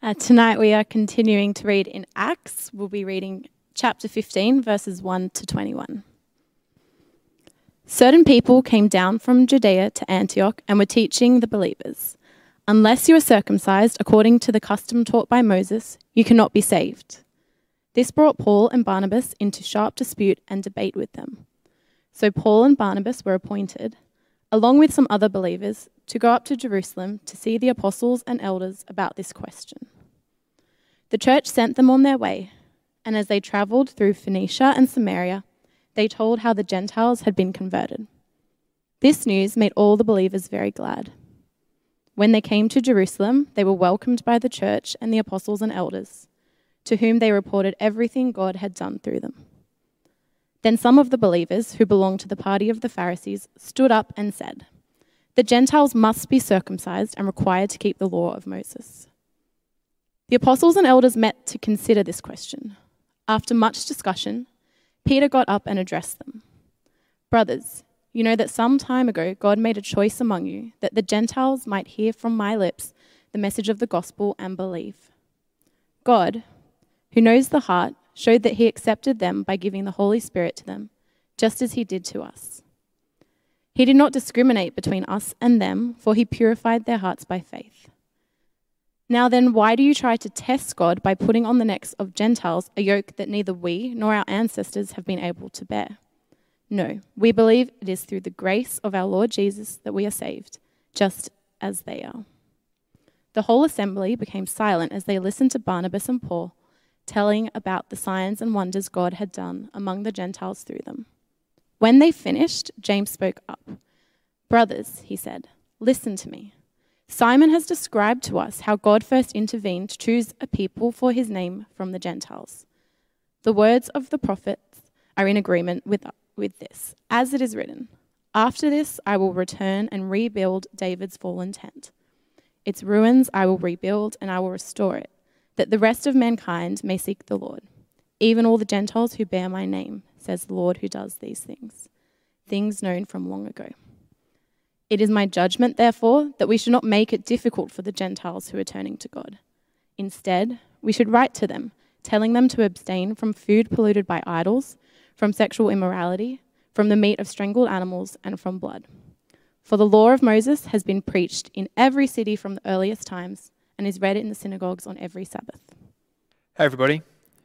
Tonight we are continuing to read in Acts. We'll be reading chapter 15, verses 1 to 21. Certain people came down from Judea to Antioch and were teaching the believers, "Unless you are circumcised according to the custom taught by Moses, you cannot be saved." This brought Paul and Barnabas into sharp dispute and debate with them. So Paul and Barnabas were appointed, along with some other believers, to go up to Jerusalem to see the apostles and elders about this question. The church sent them on their way, and as they travelled through Phoenicia and Samaria, they told how the Gentiles had been converted. This news made all the believers very glad. When they came to Jerusalem, they were welcomed by the church and the apostles and elders, to whom they reported everything God had done through them. Then some of the believers who belonged to the party of the Pharisees stood up and said, "The Gentiles must be circumcised and required to keep the law of Moses." The apostles and elders met to consider this question. After much discussion, Peter got up and addressed them. "Brothers, you know that some time ago God made a choice among you that the Gentiles might hear from my lips the message of the gospel and believe. God, who knows the heart, showed that he accepted them by giving the Holy Spirit to them, just as he did to us. He did not discriminate between us and them, for he purified their hearts by faith. Now then, why do you try to test God by putting on the necks of Gentiles a yoke that neither we nor our ancestors have been able to bear? No, we believe it is through the grace of our Lord Jesus that we are saved, just as they are." The whole assembly became silent as they listened to Barnabas and Paul telling about the signs and wonders God had done among the Gentiles through them. When they finished, James spoke up. "Brothers," he said, "listen to me. Simon has described to us how God first intervened to choose a people for his name from the Gentiles. The words of the prophets are in agreement with this, as it is written, 'After this I will return and rebuild David's fallen tent. Its ruins I will rebuild and I will restore it, that the rest of mankind may seek the Lord, even all the Gentiles who bear my name, says the Lord who does these things known from long ago. It is my judgment, therefore, that we should not make it difficult for the Gentiles who are turning to God. Instead, we should write to them, telling them to abstain from food polluted by idols, from sexual immorality, from the meat of strangled animals, and from blood. For the law of Moses has been preached in every city from the earliest times and is read in the synagogues on every Sabbath." Hey everybody.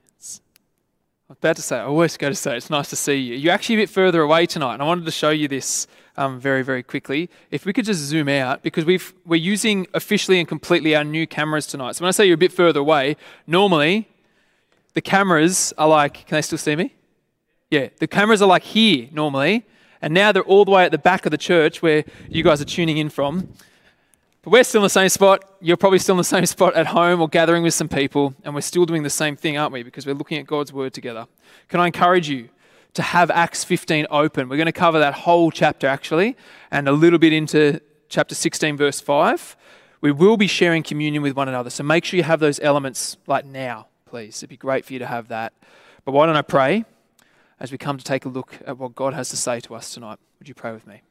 I was about to say, I always go to say, it's nice to see you. You're actually a bit further away tonight, and I wanted to show you this very, very quickly. If we could just zoom out, because we're using officially and completely our new cameras tonight. So when I say you're a bit further away, normally the cameras are like, can they still see me? Yeah, the cameras are like here normally, and now they're all the way at the back of the church where you guys are tuning in from. But we're still in the same spot. You're probably still in the same spot at home or gathering with some people, and we're still doing the same thing, aren't we? Because we're looking at God's word together. Can I encourage you to have Acts 15 open? We're going to cover that whole chapter actually, and a little bit into chapter 16, verse 5. We will be sharing communion with one another, so make sure you have those elements like now, please. It'd be great for you to have that. But why don't I pray as we come to take a look at what God has to say to us tonight? Would you pray with me?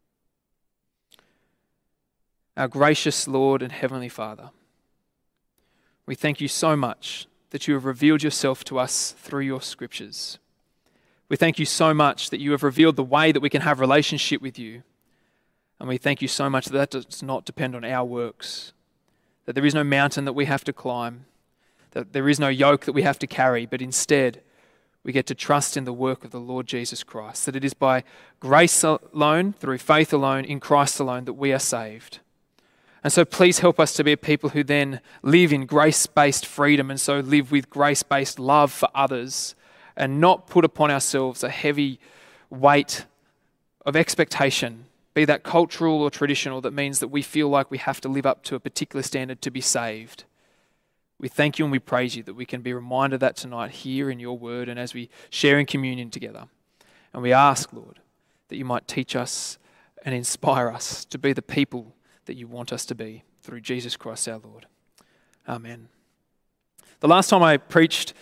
Our gracious Lord and Heavenly Father, we thank you so much that you have revealed yourself to us through your scriptures. We thank you so much that you have revealed the way that we can have relationship with you. And we thank you so much that that does not depend on our works, that there is no mountain that we have to climb, that there is no yoke that we have to carry, but instead we get to trust in the work of the Lord Jesus Christ, that it is by grace alone, through faith alone, in Christ alone, that we are saved. And so please help us to be a people who then live in grace-based freedom and so live with grace-based love for others and not put upon ourselves a heavy weight of expectation, be that cultural or traditional, that means that we feel like we have to live up to a particular standard to be saved. We thank you and we praise you that we can be reminded of that tonight here in your word and as we share in communion together. And we ask, Lord, that you might teach us and inspire us to be the people that you want us to be through Jesus Christ our Lord. Amen. The last time I preached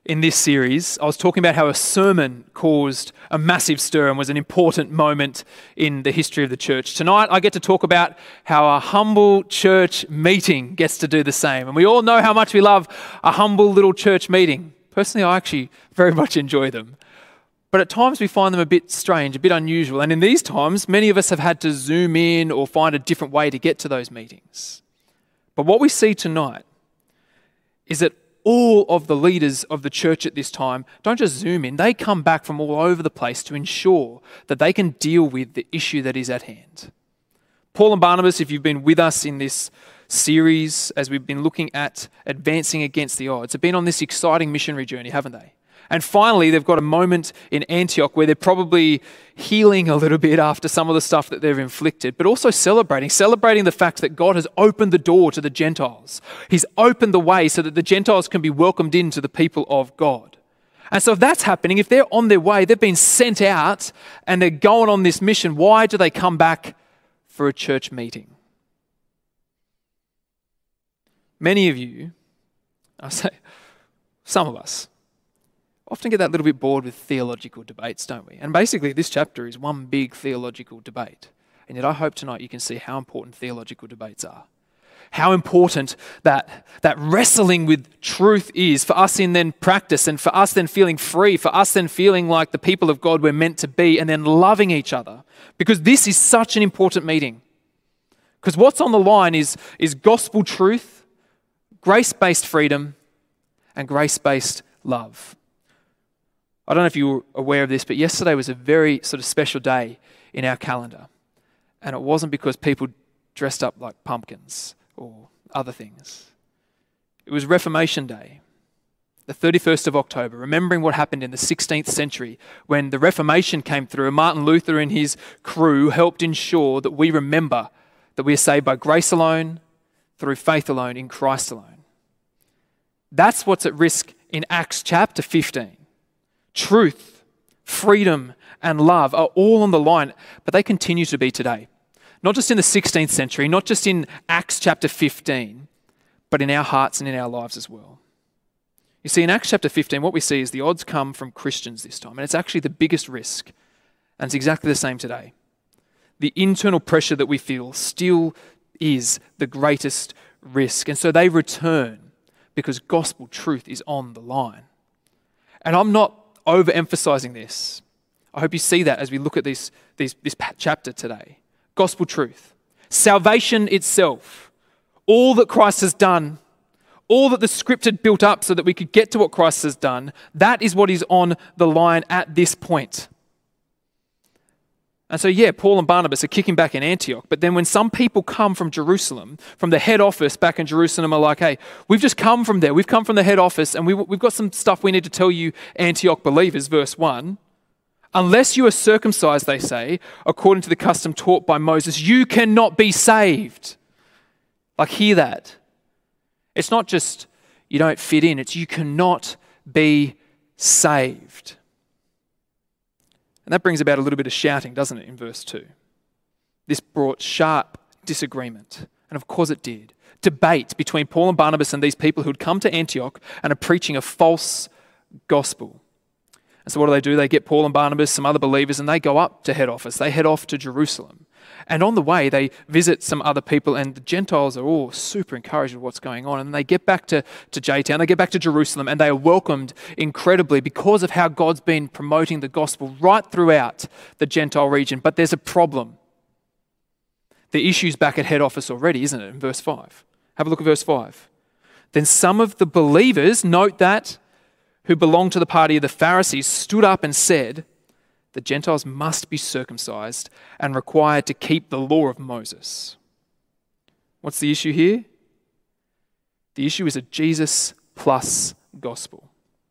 in this series, I was talking about how a sermon caused a massive stir and was an important moment in the history of the church. Tonight, I get to talk about how a humble church meeting gets to do the same. And we all know how much we love a humble little church meeting. Personally, I actually very much enjoy them. But at times we find them a bit strange, a bit unusual. And in these times, many of us have had to zoom in or find a different way to get to those meetings. But what we see tonight is that all of the leaders of the church at this time don't just zoom in, they come back from all over the place to ensure that they can deal with the issue that is at hand. Paul and Barnabas, if you've been with us in this series as we've been looking at advancing against the odds, have been on this exciting missionary journey, haven't they? And finally, they've got a moment in Antioch where they're probably healing a little bit after some of the stuff that they've inflicted, but also celebrating the fact that God has opened the door to the Gentiles. He's opened the way so that the Gentiles can be welcomed into the people of God. And so if that's happening, if they're on their way, they've been sent out and they're going on this mission, why do they come back for a church meeting? Many of you, I say some of us, often get that little bit bored with theological debates, don't we? And basically this chapter is one big theological debate. And yet I hope tonight you can see how important theological debates are. How important that wrestling with truth is for us in then practice, and for us then feeling free, for us then feeling like the people of God we're meant to be, and then loving each other. Because this is such an important meeting. Because what's on the line is gospel truth, grace-based freedom, and grace-based love. I don't know if you were aware of this, but yesterday was a very sort of special day in our calendar. And it wasn't because people dressed up like pumpkins or other things. It was Reformation Day, the 31st of October, remembering what happened in the 16th century when the Reformation came through and Martin Luther and his crew helped ensure that we remember that we are saved by grace alone, through faith alone, in Christ alone. That's what's at risk in Acts chapter 15. Truth, freedom, and love are all on the line, but they continue to be today. Not just in the 16th century, not just in Acts chapter 15, but in our hearts and in our lives as well. You see, in Acts chapter 15, what we see is the odds come from Christians this time, and it's actually the biggest risk, and it's exactly the same today. The internal pressure that we feel still is the greatest risk, and so they return because gospel truth is on the line. And I'm not overemphasizing this. I hope you see that as we look at this chapter today. Gospel truth. Salvation itself. All that Christ has done. All that the script had built up so that we could get to what Christ has done. That is what is on the line at this point. And so Paul and Barnabas are kicking back in Antioch. But then when some people come from Jerusalem, from the head office back in Jerusalem, are like, hey, we've just come from there. We've come from the head office and we've got some stuff we need to tell you, Antioch believers, verse 1. Unless you are circumcised, they say, according to the custom taught by Moses, you cannot be saved. Like, hear that. It's not just you don't fit in. It's you cannot be saved. And that brings about a little bit of shouting, doesn't it, in verse 2? This brought sharp disagreement. And of course it did. Debate between Paul and Barnabas and these people who had come to Antioch and are preaching a false gospel. And so what do? They get Paul and Barnabas, some other believers, and they go up to head office. They head off to Jerusalem. And on the way, they visit some other people, and the Gentiles are all super encouraged with what's going on. And they get back to J-Town, they get back to Jerusalem, and they are welcomed incredibly because of how God's been promoting the gospel right throughout the Gentile region. But there's a problem. The issue's back at head office already, isn't it, in verse 5? Have a look at verse 5. Then some of the believers, note that, who belonged to the party of the Pharisees, stood up and said, the Gentiles must be circumcised and required to keep the law of Moses. What's the issue here? The issue is a Jesus plus gospel.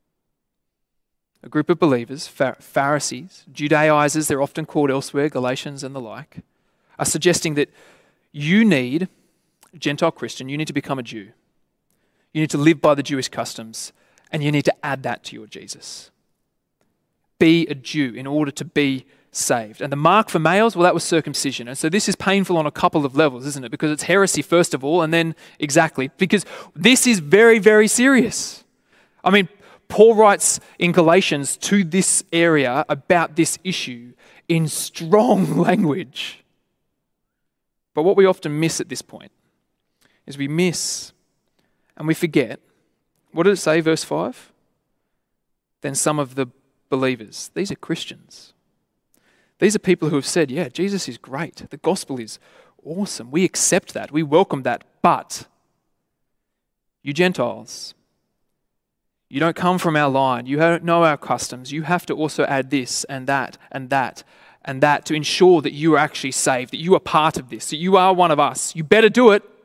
A group of believers, Pharisees, Judaizers, they're often called elsewhere, Galatians and the like, are suggesting that you need, Gentile Christian, you need to become a Jew. You need to live by the Jewish customs, and you need to add that to your Jesus. Be a Jew in order to be saved. And the mark for males, well, that was circumcision. And so this is painful on a couple of levels, isn't it? Because it's heresy first of all, and then because this is very, very serious. I mean, Paul writes in Galatians to this area about this issue in strong language. But what we often miss at this point is we miss and we forget. What did it say, verse 5? Then some of the believers, these are Christians. These are people who have said, yeah, Jesus is great. The gospel is awesome. We accept that. We welcome that. But you Gentiles, you don't come from our line. You don't know our customs. You have to also add this and that and that and that to ensure that you are actually saved, that you are part of this, that you are one of us. You better do it.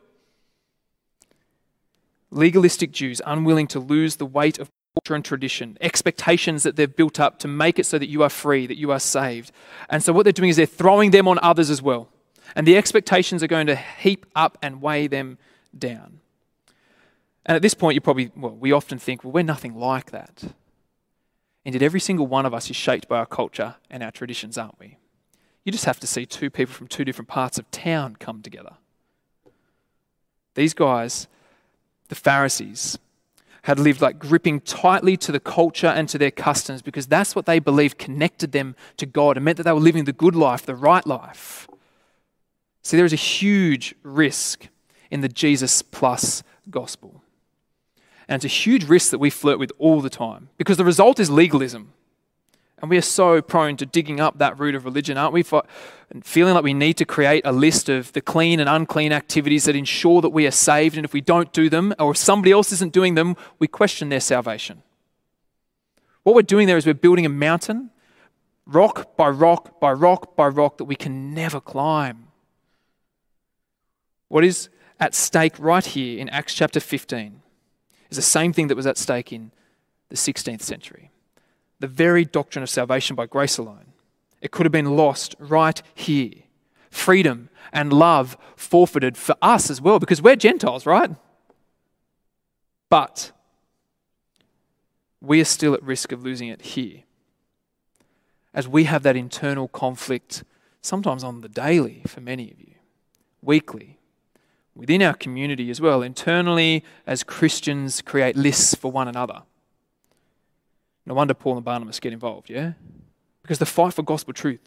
Legalistic Jews, unwilling to lose the weight of culture and tradition, expectations that they've built up to make it so that you are free, that you are saved. And so what they're doing is they're throwing them on others as well. And the expectations are going to heap up and weigh them down. And at this point, we often think, well, we're nothing like that. Indeed, every single one of us is shaped by our culture and our traditions, aren't we? You just have to see two people from two different parts of town come together. These guys, the Pharisees, had lived like gripping tightly to the culture and to their customs because that's what they believed connected them to God and meant that they were living the good life, the right life. See, there is a huge risk in the Jesus plus gospel. And it's a huge risk that we flirt with all the time because the result is legalism. And we are so prone to digging up that root of religion, aren't we? Feeling like we need to create a list of the clean and unclean activities that ensure that we are saved. And if we don't do them, or if somebody else isn't doing them, we question their salvation. What we're doing there is we're building a mountain, rock by rock by rock by rock, that we can never climb. What is at stake right here in Acts chapter 15 is the same thing that was at stake in the 16th century. The very doctrine of salvation by grace alone. It could have been lost right here. Freedom and love forfeited for us as well, because we're Gentiles, right? But we are still at risk of losing it here, as we have that internal conflict, sometimes on the daily for many of you, weekly, within our community as well. Iternally, as Christians, create lists for one another. No wonder Paul and Barnabas get involved, yeah? Because the fight for gospel truth,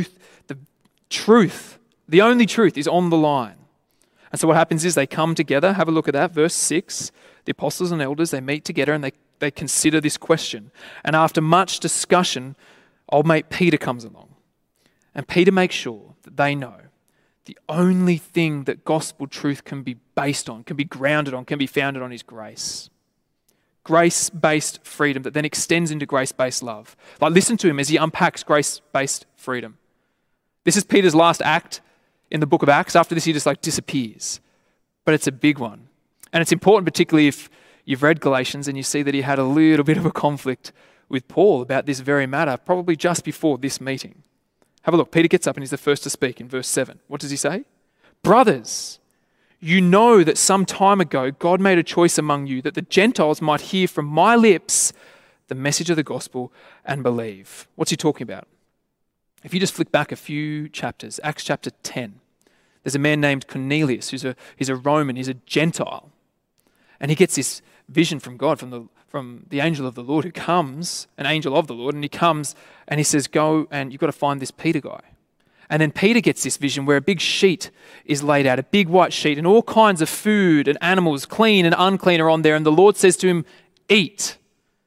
the only truth is on the line. And so what happens is they come together. Have a look at that, verse 6. The apostles and elders, they meet together and they consider this question. And after much discussion, old mate Peter comes along. And Peter makes sure that they know the only thing that gospel truth can be based on, can be grounded on, can be founded on is grace. Grace-based freedom that then extends into grace-based love. Like, listen to him as he unpacks grace-based freedom. This is Peter's last act in the book of Acts. After this, he just disappears. But it's a big one. And it's important, particularly if you've read Galatians and you see that he had a little bit of a conflict with Paul about this very matter, probably just before this meeting. Have a look. Peter gets up and he's the first to speak in verse 7. What does he say? Brothers, you know that some time ago God made a choice among you that the Gentiles might hear from my lips the message of the gospel and believe. What's he talking about? If you just flick back a few chapters, Acts chapter 10, there's a man named Cornelius he's a Roman, he's a Gentile. And he gets this vision from God, from the angel of the Lord who comes, an angel of the Lord, and he comes and he says, go and you've got to find this Peter guy. And then Peter gets this vision where a big sheet is laid out, a big white sheet, and all kinds of food and animals, clean and unclean, are on there. And the Lord says to him, eat.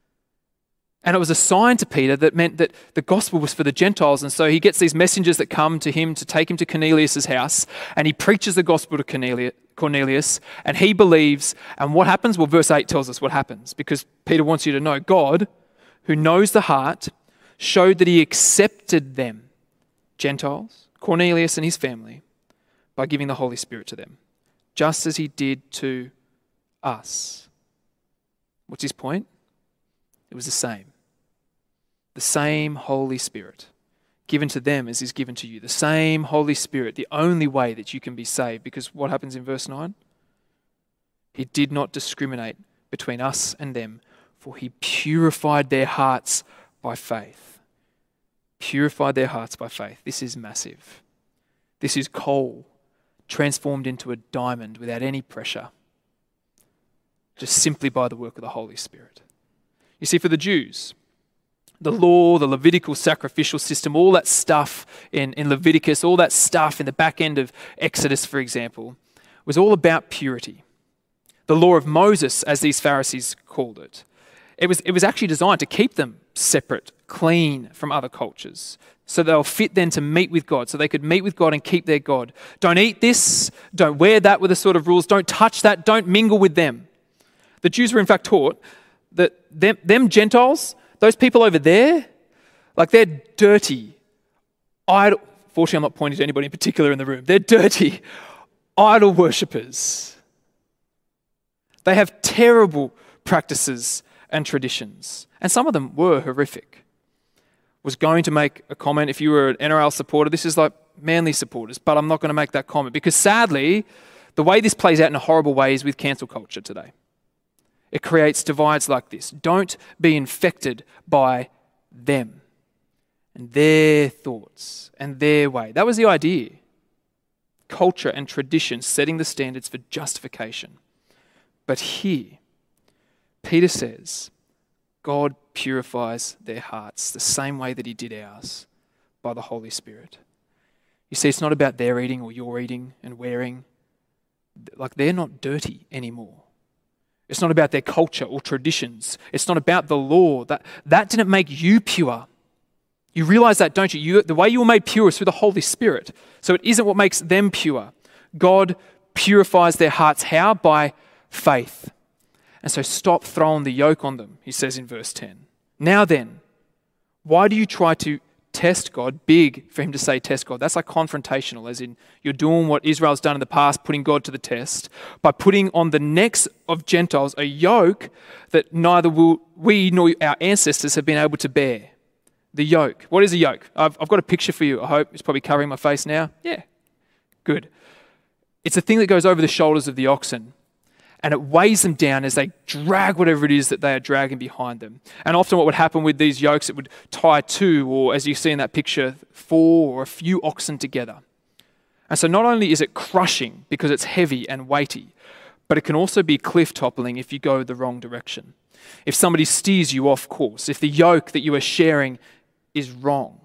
And it was a sign to Peter that meant that the gospel was for the Gentiles. And so he gets these messengers that come to him to take him to Cornelius' house, and he preaches the gospel to Cornelius, and he believes. And what happens? Well, verse 8 tells us what happens, because Peter wants you to know God, who knows the heart, showed that he accepted them, Gentiles, Cornelius and his family, by giving the Holy Spirit to them, just as he did to us. What's his point? It was the same. The same Holy Spirit given to them as is given to you. The same Holy Spirit, the only way that you can be saved. Because what happens in verse 9? He did not discriminate between us and them, for he purified their hearts by faith. Purified their hearts by faith. This is massive. This is coal transformed into a diamond without any pressure, just simply by the work of the Holy Spirit. You see, for the Jews, the law, the Levitical sacrificial system, all that stuff in Leviticus, all that stuff in the back end of Exodus, for example, was all about purity. The law of Moses, as these Pharisees called it, it was actually designed to keep them separate, clean from other cultures, so they'll fit then to meet with God, so they could meet with God and keep their God. Don't eat this, don't wear that were the sort of rules, don't touch that, don't mingle with them. The Jews were in fact taught that them Gentiles, those people over there, like they're dirty, fortunately I'm not pointing to anybody in particular in the room, they're dirty idol worshippers. They have terrible practices and traditions, and some of them were horrific. Was going to make a comment, if you were an NRL supporter, this is like Manly supporters, but I'm not going to make that comment because sadly, the way this plays out in a horrible way is with cancel culture today. It creates divides like this. Don't be infected by them and their thoughts and their way. That was the idea. Culture and tradition setting the standards for justification. But here, Peter says, God purifies their hearts the same way that he did ours by the Holy Spirit. You see, it's not about their eating or your eating and wearing. Like, they're not dirty anymore. It's not about their culture or traditions. It's not about the law. That didn't make you pure. You realize that, don't you? The way you were made pure is through the Holy Spirit. So it isn't what makes them pure. God purifies their hearts. How? By faith. And so stop throwing the yoke on them, he says in verse 10. Now then, why do you try to test God? Big for him to say test God. That's like confrontational, as in you're doing what Israel's done in the past, putting God to the test, by putting on the necks of Gentiles a yoke that neither will we nor our ancestors have been able to bear. The yoke. What is a yoke? I've got a picture for you. I hope it's probably covering my face now. Yeah, good. It's a thing that goes over the shoulders of the oxen, and it weighs them down as they drag whatever it is that they are dragging behind them. And often what would happen with these yokes, it would tie two, or as you see in that picture, 4 or a few oxen together. And so not only is it crushing because it's heavy and weighty, but it can also be cliff toppling if you go the wrong direction. If somebody steers you off course, if the yoke that you are sharing is wrong.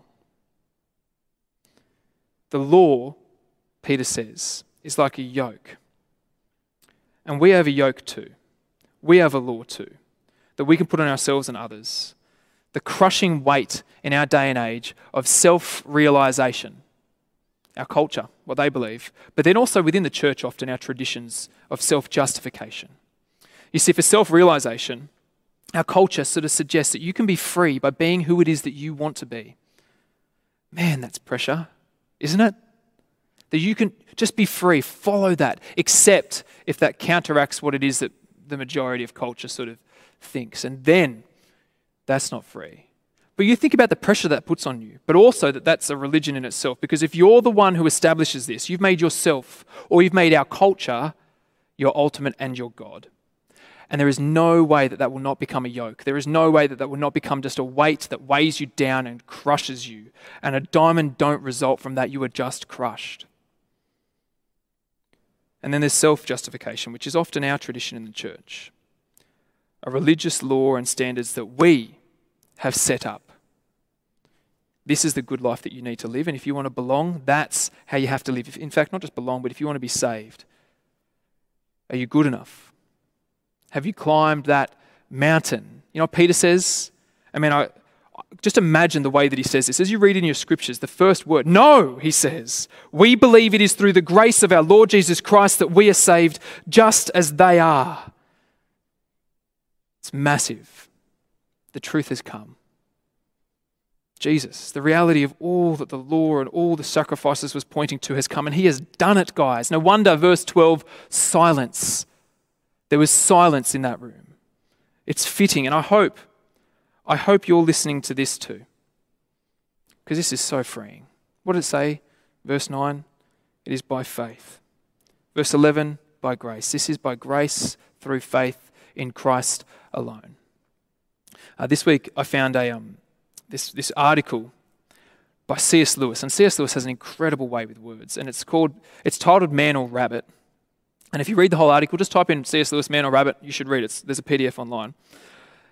The law, Peter says, is like a yoke. And we have a yoke too. We have a law too, that we can put on ourselves and others. The crushing weight in our day and age of self-realization, our culture, what they believe, but then also within the church often our traditions of self-justification. You see, for self-realization, our culture sort of suggests that you can be free by being who it is that you want to be. Man, that's pressure, isn't it? That you can just be free, follow that, except if that counteracts what it is that the majority of culture sort of thinks. And then that's not free. But you think about the pressure that puts on you, but also that that's a religion in itself. Because if you're the one who establishes this, you've made yourself, or you've made our culture, your ultimate and your God. And there is no way that that will not become a yoke. There is no way that that will not become just a weight that weighs you down and crushes you. And a diamond don't result from that. You are just crushed. And then there's self-justification, which is often our tradition in the church. A religious law and standards that we have set up. This is the good life that you need to live. And if you want to belong, that's how you have to live. In fact, not just belong, but if you want to be saved, are you good enough? Have you climbed that mountain? You know what Peter says? I just imagine the way that he says this. As you read in your scriptures, the first word, no, he says, we believe it is through the grace of our Lord Jesus Christ that we are saved just as they are. It's massive. The truth has come. Jesus, the reality of all that the law and all the sacrifices was pointing to has come, and he has done it, guys. No wonder, verse 12, silence. There was silence in that room. It's fitting, and I hope you're listening to this too, because this is so freeing. What did it say? Verse 9, it is by faith. Verse 11, by grace. This is by grace through faith in Christ alone. This week I found this article by C.S. Lewis, and C.S. Lewis has an incredible way with words, and it's titled Man or Rabbit. And if you read the whole article, just type in C.S. Lewis, Man or Rabbit, you should read it. There's a PDF online.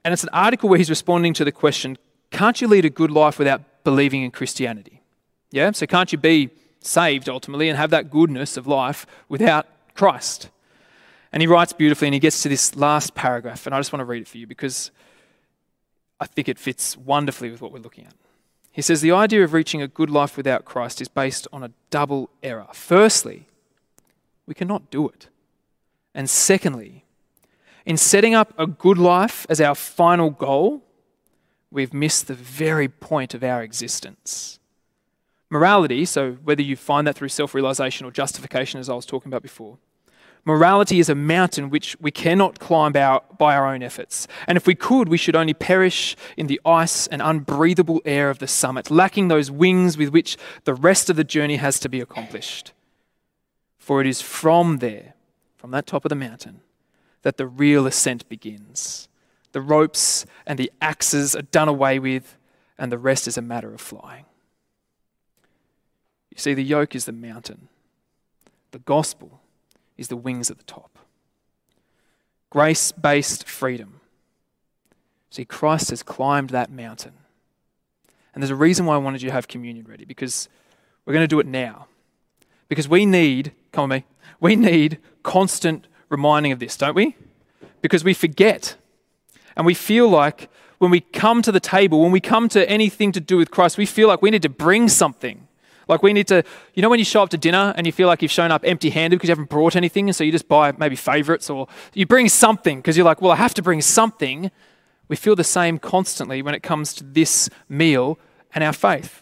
And it's an article where he's responding to the question, can't you lead a good life without believing in Christianity? Yeah, so can't you be saved ultimately and have that goodness of life without Christ? And he writes beautifully, and he gets to this last paragraph, and I just want to read it for you because I think it fits wonderfully with what we're looking at. He says, the idea of reaching a good life without Christ is based on a double error. Firstly, we cannot do it. And secondly, in setting up a good life as our final goal, we've missed the very point of our existence. Morality, so whether you find that through self-realization or justification, as I was talking about before, morality is a mountain which we cannot climb out by our own efforts. And if we could, we should only perish in the ice and unbreathable air of the summit, lacking those wings with which the rest of the journey has to be accomplished. For it is from there, from that top of the mountain, that the real ascent begins. The ropes and the axes are done away with, and the rest is a matter of flying. You see, the yoke is the mountain. The gospel is the wings at the top. Grace-based freedom. See, Christ has climbed that mountain. And there's a reason why I wanted you to have communion ready, because we're going to do it now. Because we need, come on me, we need constant reminding of this, don't we? Because we forget. And we feel like when we come to the table, when we come to anything to do with Christ, we feel like we need to bring something. Like we need to, you know when you show up to dinner and you feel like you've shown up empty-handed because you haven't brought anything, and so you just buy maybe favourites, or you bring something because you're like, well, I have to bring something. We feel the same constantly when it comes to this meal and our faith.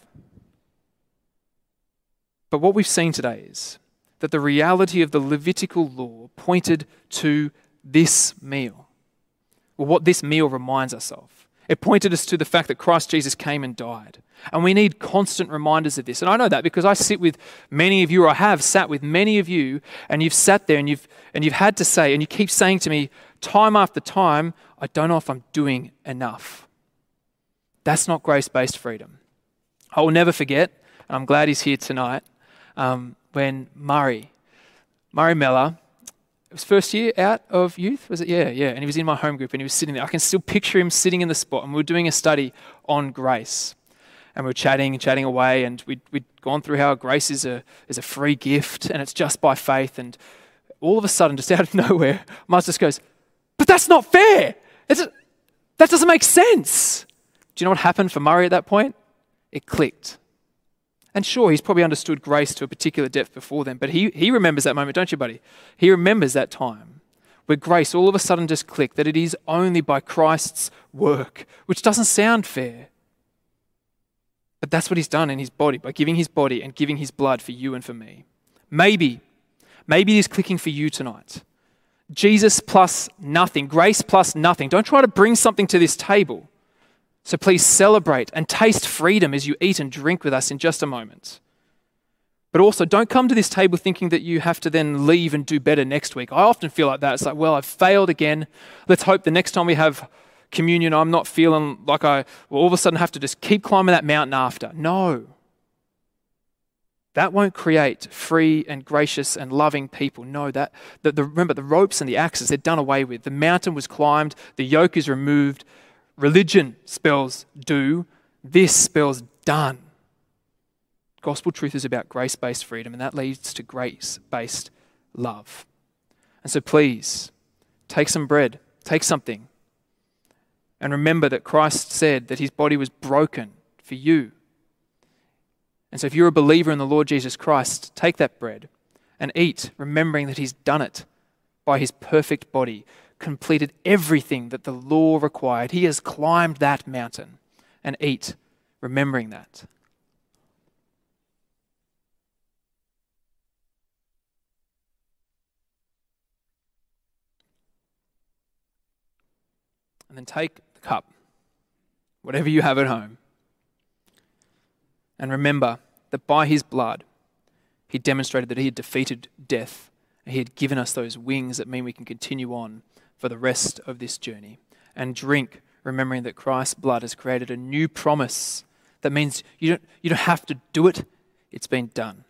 But what we've seen today is that the reality of the Levitical law pointed to this meal. Well, what this meal reminds us of. It pointed us to the fact that Christ Jesus came and died. And we need constant reminders of this. And I know that because I sit with many of you, or I have sat with many of you, and you've sat there and you've had to say, and you keep saying to me time after time, I don't know if I'm doing enough. That's not grace-based freedom. I will never forget, and I'm glad he's here tonight, when Murray Mellor, it was first year out of youth, was it? Yeah. And he was in my home group and he was sitting there. I can still picture him sitting in the spot, and we were doing a study on grace. And we were chatting away, and we'd gone through how grace is a free gift and it's just by faith. And all of a sudden, just out of nowhere, Mars just goes, but that's not fair. That doesn't make sense. Do you know what happened for Murray at that point? It clicked. And sure, he's probably understood grace to a particular depth before then, but he remembers that moment, don't you, buddy? He remembers that time where grace all of a sudden just clicked, that it is only by Christ's work, which doesn't sound fair. But that's what he's done in his body, by giving his body and giving his blood for you and for me. Maybe it is clicking for you tonight. Jesus plus nothing, grace plus nothing. Don't try to bring something to this table. So please celebrate and taste freedom as you eat and drink with us in just a moment. But also, don't come to this table thinking that you have to then leave and do better next week. I often feel like that. It's like, well, I've failed again. Let's hope the next time we have communion, I'm not feeling like I will all of a sudden have to just keep climbing that mountain after. No. That won't create free and gracious and loving people. No, remember, the ropes and the axes, they're done away with. The mountain was climbed. The yoke is removed. Religion spells do. This spells done. Gospel truth is about grace-based freedom, and that leads to grace-based love. And so please, take some bread, take something, and remember that Christ said that his body was broken for you. And so if you're a believer in the Lord Jesus Christ, take that bread and eat, remembering that he's done it by his perfect body, completed everything that the law required. He has climbed that mountain, and eat, remembering that. And then take the cup, whatever you have at home, and remember that by his blood, he demonstrated that he had defeated death, and he had given us those wings that mean we can continue on for the rest of this journey. And drink, remembering that Christ's blood has created a new promise. That means you don't have to do it. It's been done.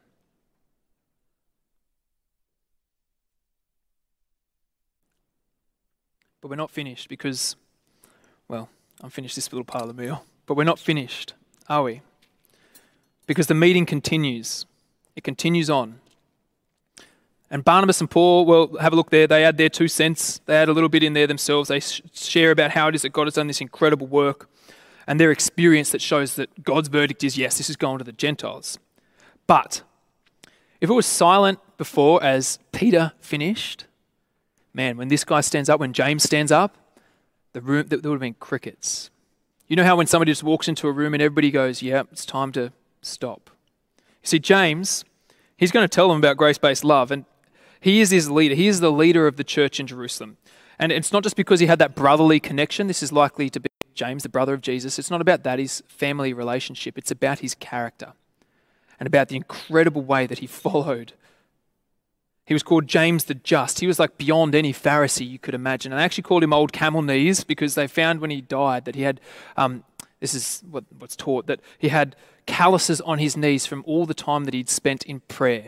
But we're not finished, because Well, I'm finished this little part of the meal, but we're not finished, are we? Because the meeting continues. It continues on. And Barnabas and Paul, well, have a look there. They add their 2 cents. They add a little bit in there themselves. They share about how it is that God has done this incredible work and their experience that shows that God's verdict is, yes, this is going to the Gentiles. But if it was silent before as Peter finished, man, when this guy stands up, when James stands up, there would have been crickets. You know how when somebody just walks into a room and everybody goes, yeah, it's time to stop. You see, James, he's going to tell them about grace-based love, and he is his leader. He is the leader of the church in Jerusalem. And it's not just because he had that brotherly connection. This is likely to be James, the brother of Jesus. It's not about that, his family relationship. It's about his character and about the incredible way that he followed. He was called James the Just. He was like beyond any Pharisee you could imagine. And they actually called him Old Camel Knees because they found when he died that he had, this is what's taught, that he had calluses on his knees from all the time that he'd spent in prayer.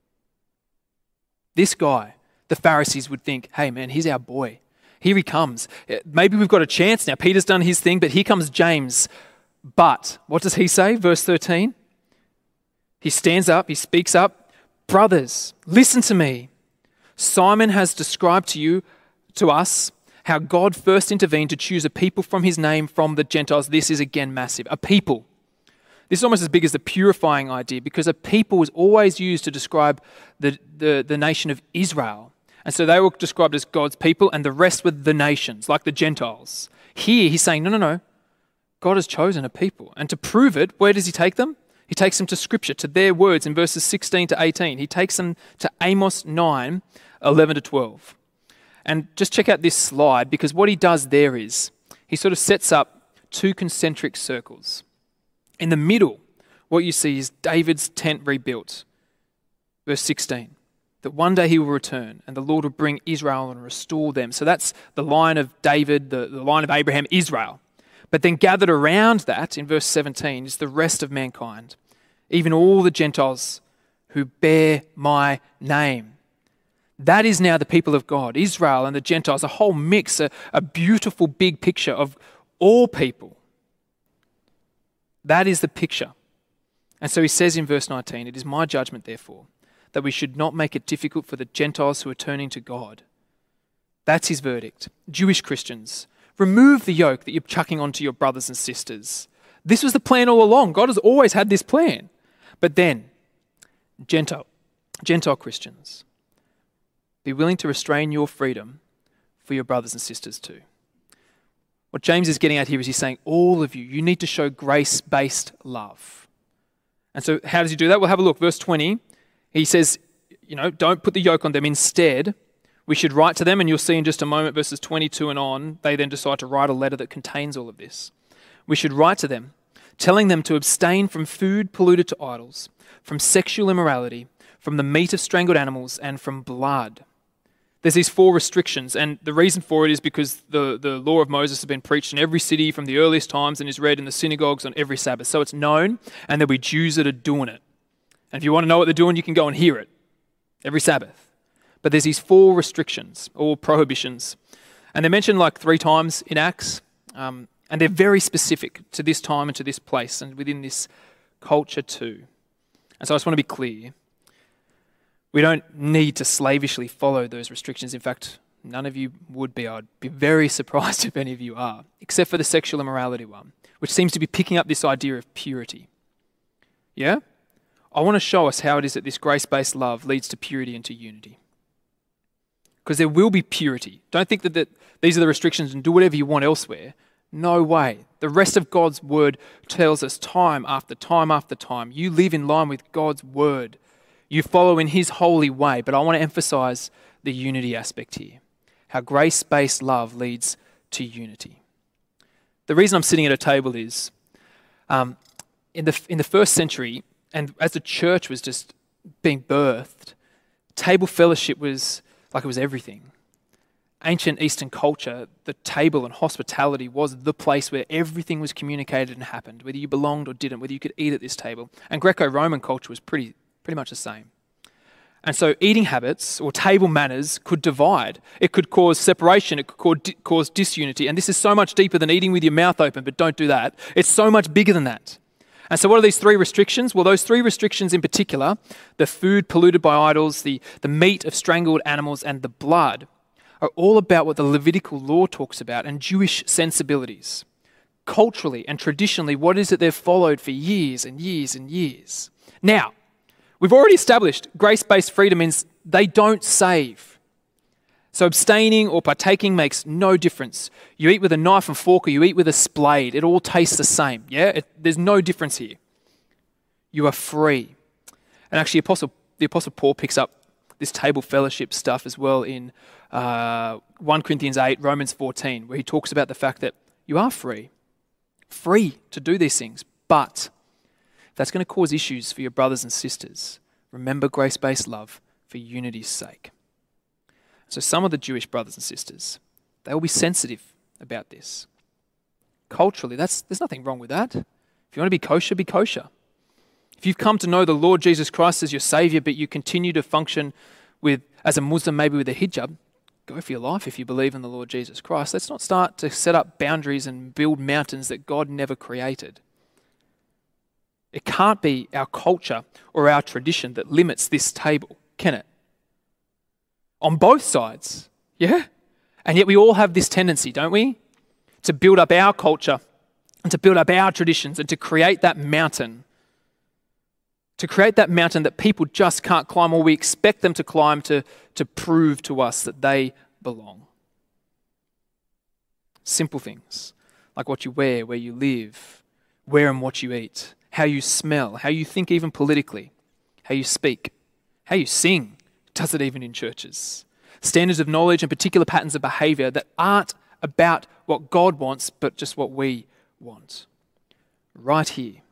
This guy, the Pharisees would think, hey man, he's our boy. Here he comes. Maybe we've got a chance now. Peter's done his thing, but here comes James. But what does he say? Verse 13. He stands up, he speaks up. Brothers, listen to me. Simon has described to us, how God first intervened to choose a people from his name from the Gentiles. This is again massive. A people. This is almost as big as the purifying idea, because a people was always used to describe the nation of Israel. And so they were described as God's people, and the rest were the nations, like the Gentiles. Here he's saying, no. God has chosen a people. And to prove it, where does he take them? He takes them to Scripture, to their words in verses 16 to 18. He takes them to Amos 9, 11 to 12. And just check out this slide, because what he does there is he sort of sets up 2 concentric circles. In the middle, what you see is David's tent rebuilt. Verse 16, that one day he will return and the Lord will bring Israel and restore them. So that's the line of David, the line of Abraham, Israel. But then gathered around that in verse 17 is the rest of mankind, even all the Gentiles who bear my name. That is now the people of God, Israel and the Gentiles, a whole mix, a beautiful big picture of all people. That is the picture. And so he says in verse 19, it is my judgment, therefore, that we should not make it difficult for the Gentiles who are turning to God. That's his verdict. Jewish Christians, remove the yoke that you're chucking onto your brothers and sisters. This was the plan all along. God has always had this plan. But then, Gentile Christians, be willing to restrain your freedom for your brothers and sisters too. What James is getting at here is he's saying, all of you need to show grace-based love. And so how does he do that? Well, have a look. Verse 20, he says, don't put the yoke on them. Instead, we should write to them, and you'll see in just a moment, verses 22 and on, they then decide to write a letter that contains all of this. We should write to them, telling them to abstain from food polluted to idols, from sexual immorality, from the meat of strangled animals, and from blood. There's these 4 restrictions, and the reason for it is because the law of Moses has been preached in every city from the earliest times and is read in the synagogues on every Sabbath. So it's known, and there'll be Jews that are doing it. And if you want to know what they're doing, you can go and hear it every Sabbath. But there's these 4 restrictions, or prohibitions. And they're mentioned like 3 times in Acts, and they're very specific to this time and to this place and within this culture too. And so I just want to be clear. We don't need to slavishly follow those restrictions. In fact, none of you would be. I'd be very surprised if any of you are, except for the sexual immorality one, which seems to be picking up this idea of purity. Yeah? I want to show us how it is that this grace-based love leads to purity and to unity. Because there will be purity. Don't think that these are the restrictions and do whatever you want elsewhere. No way. The rest of God's word tells us time after time after time, you live in line with God's word. You follow in his holy way, but I want to emphasize the unity aspect here. How grace-based love leads to unity. The reason I'm sitting at a table is, in the first century, and as the church was just being birthed, table fellowship was like it was everything. Ancient Eastern culture, the table and hospitality was the place where everything was communicated and happened, whether you belonged or didn't, whether you could eat at this table. And Greco-Roman culture was pretty much the same. And so eating habits or table manners could divide. It could cause separation. It could cause disunity. And this is so much deeper than eating with your mouth open, but don't do that. It's so much bigger than that. And so what are these 3 restrictions? Well, those 3 restrictions in particular, the food polluted by idols, the meat of strangled animals, and the blood, are all about what the Levitical law talks about and Jewish sensibilities. Culturally and traditionally, what is it they've followed for years and years and years? Now, we've already established grace-based freedom means they don't save. So abstaining or partaking makes no difference. You eat with a knife and fork or you eat with a spade. It all tastes the same. There's no difference here. You are free. And actually, the Apostle Paul picks up this table fellowship stuff as well in 1 Corinthians 8, Romans 14, where he talks about the fact that you are free to do these things. But if that's going to cause issues for your brothers and sisters, remember grace-based love for unity's sake. So some of the Jewish brothers and sisters, they will be sensitive about this. Culturally, there's nothing wrong with that. If you want to be kosher, be kosher. If you've come to know the Lord Jesus Christ as your Savior, but you continue to function as a Muslim, maybe with a hijab, go for your life if you believe in the Lord Jesus Christ. Let's not start to set up boundaries and build mountains that God never created. It can't be our culture or our tradition that limits this table, can it? On both sides, yeah? And yet we all have this tendency, don't we? To build up our culture and to build up our traditions and to create that mountain. To create that mountain that people just can't climb, or we expect them to climb to prove to us that they belong. Simple things like what you wear, where you live, where and what you eat, how you smell, how you think even politically, how you speak, how you sing. Does it even in churches? Standards of knowledge and particular patterns of behaviour that aren't about what God wants, but just what we want. Right here,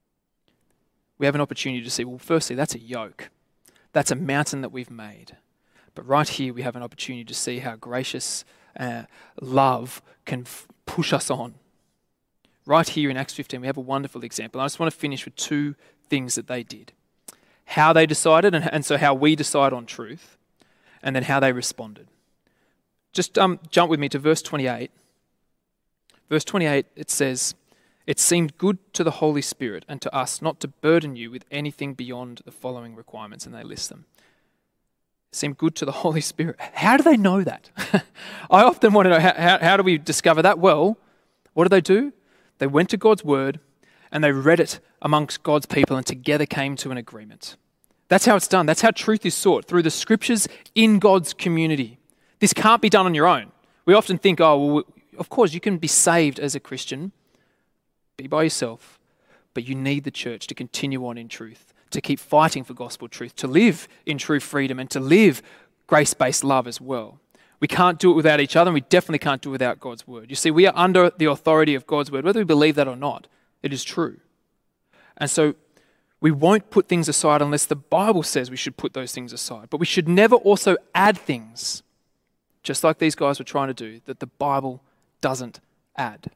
we have an opportunity to see, well, firstly, that's a yoke. That's a mountain that we've made. But right here, we have an opportunity to see how gracious love can push us on. Right here in Acts 15, we have a wonderful example. I just want to finish with 2 things that they did. How they decided, and so how we decide on truth, and then how they responded. Just jump with me to verse 28. Verse 28, it says, "It seemed good to the Holy Spirit and to us not to burden you with anything beyond the following requirements," and they list them. It seemed good to the Holy Spirit. How do they know that? I often want to know, how do we discover that? Well, what do? They went to God's word and they read it amongst God's people and together came to an agreement. That's how it's done. That's how truth is sought, through the scriptures in God's community. This can't be done on your own. We often think, of course, you can be saved as a Christian, be by yourself, but you need the church to continue on in truth, to keep fighting for gospel truth, to live in true freedom and to live grace-based love as well. We can't do it without each other, and we definitely can't do it without God's word. You see, we are under the authority of God's word, whether we believe that or not. It is true. And so we won't put things aside unless the Bible says we should put those things aside. But we should never also add things, just like these guys were trying to do, that the Bible doesn't add.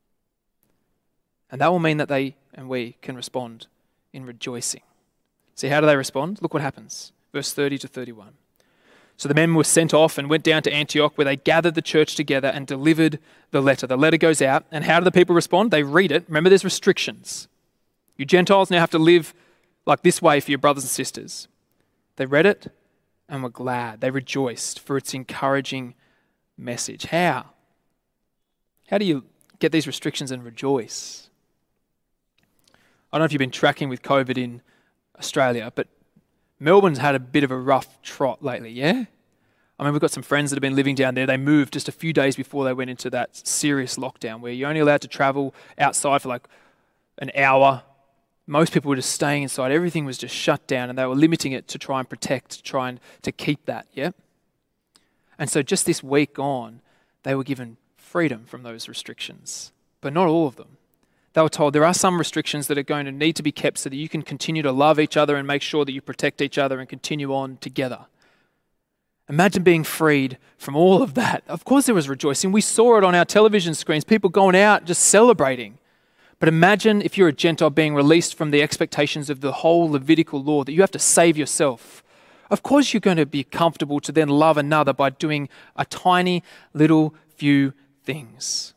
And that will mean that they and we can respond in rejoicing. See, how do they respond? Look what happens. Verse 30 to 31. So the men were sent off and went down to Antioch, where they gathered the church together and delivered the letter. The letter goes out, and how do the people respond? They read it. Remember, there's restrictions. You Gentiles now have to live like this way for your brothers and sisters. They read it and were glad. They rejoiced for its encouraging message. How? How do you get these restrictions and rejoice? I don't know if you've been tracking with COVID in Australia, but Melbourne's had a bit of a rough trot lately, yeah? I mean, we've got some friends that have been living down there. They moved just a few days before they went into that serious lockdown where you're only allowed to travel outside for like an hour. Most people were just staying inside. Everything was just shut down and they were limiting it to try and protect, to try and to keep that, yeah? And so just this week gone, they were given freedom from those restrictions, but not all of them. They were told there are some restrictions that are going to need to be kept so that you can continue to love each other and make sure that you protect each other and continue on together. Imagine being freed from all of that. Of course there was rejoicing. We saw it on our television screens, people going out just celebrating. But imagine if you're a Gentile being released from the expectations of the whole Levitical law, that you have to save yourself Of course you're going to be comfortable to then love another by doing a tiny little few things.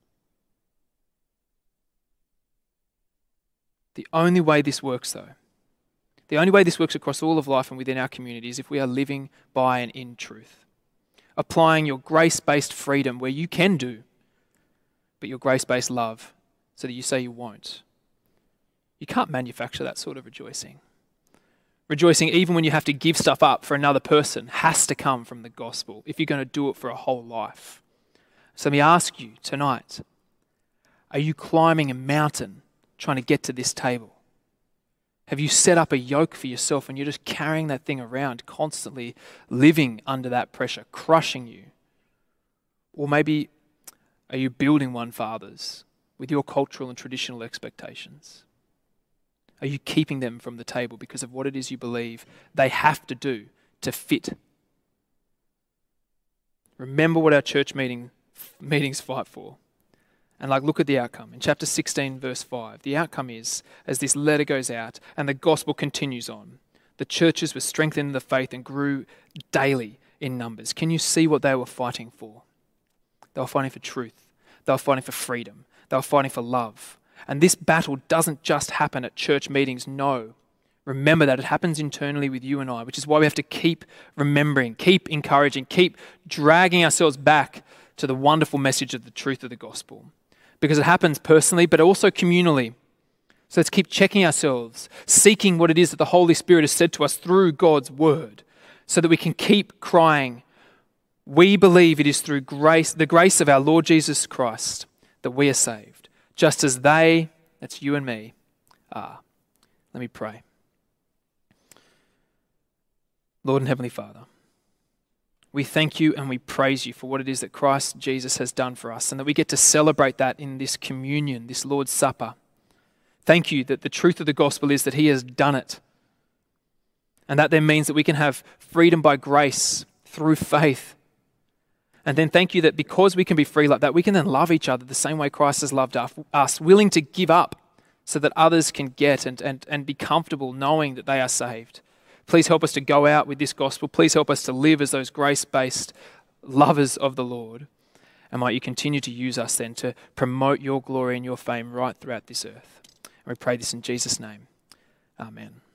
The only way this works, though, the only way this works across all of life and within our community is if we are living by and in truth. Applying your grace-based freedom where you can do, but your grace-based love so that you say you won't. You can't manufacture that sort of rejoicing. Rejoicing, even when you have to give stuff up for another person, has to come from the gospel if you're going to do it for a whole life. So let me ask you tonight, are you climbing a mountain trying to get to this table? Have you set up a yoke for yourself and you're just carrying that thing around, constantly living under that pressure, crushing you? Or maybe are you building one for others with your cultural and traditional expectations? Are you keeping them from the table because of what it is you believe they have to do to fit? Remember what our church meetings fight for. And look at the outcome. In chapter 16, verse 5, the outcome is, as this letter goes out and the gospel continues on, the churches were strengthened in the faith and grew daily in numbers. Can you see what they were fighting for? They were fighting for truth. They were fighting for freedom. They were fighting for love. And this battle doesn't just happen at church meetings, no. Remember that it happens internally with you and I, which is why we have to keep remembering, keep encouraging, keep dragging ourselves back to the wonderful message of the truth of the gospel. Because it happens personally, but also communally. So let's keep checking ourselves, seeking what it is that the Holy Spirit has said to us through God's word, so that we can keep crying, we believe it is through grace, the grace of our Lord Jesus Christ, that we are saved. Just as they, that's you and me, are. Let me pray. Lord and Heavenly Father, we thank you and we praise you for what it is that Christ Jesus has done for us and that we get to celebrate that in this communion, this Lord's Supper. Thank you that the truth of the gospel is that he has done it. And that then means that we can have freedom by grace through faith. And then thank you that because we can be free like that, we can then love each other the same way Christ has loved us, willing to give up so that others can get and be comfortable knowing that they are saved. Please help us to go out with this gospel. Please help us to live as those grace-based lovers of the Lord. And might you continue to use us then to promote your glory and your fame right throughout this earth. And we pray this in Jesus' name. Amen.